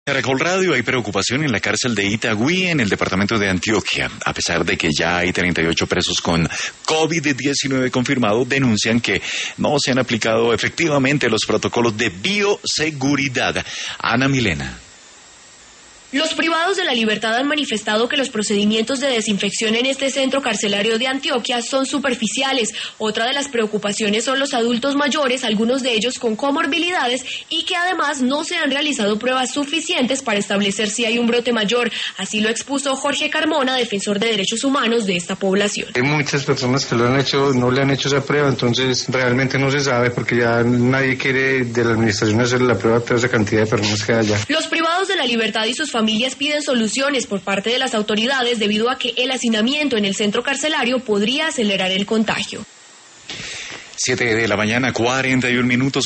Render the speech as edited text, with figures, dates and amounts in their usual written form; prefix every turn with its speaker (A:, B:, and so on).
A: Caracol Radio, hay preocupación en la cárcel de Itagüí, en el departamento de Antioquia. A pesar de que ya hay 38 presos con COVID-19 confirmado, denuncian que no se han aplicado efectivamente los protocolos de bioseguridad. Ana Milena.
B: Los privados de la libertad han manifestado que los procedimientos de desinfección en este centro carcelario de Antioquia son superficiales. Otra de las preocupaciones son los adultos mayores, algunos de ellos con comorbilidades, y que además no se han realizado pruebas suficientes para establecer si hay un brote mayor. Así lo expuso Jorge Carmona, defensor de derechos humanos de esta población.
C: Hay muchas personas que lo han hecho, no le han hecho esa prueba, entonces realmente no se sabe porque ya nadie quiere de la administración hacer la prueba a toda esa cantidad de personas que hay allá.
B: Los privados de la libertad y sus familias piden soluciones por parte de las autoridades debido a que el hacinamiento en el centro carcelario podría acelerar el contagio.
A: 7 de la mañana, 41 minutos.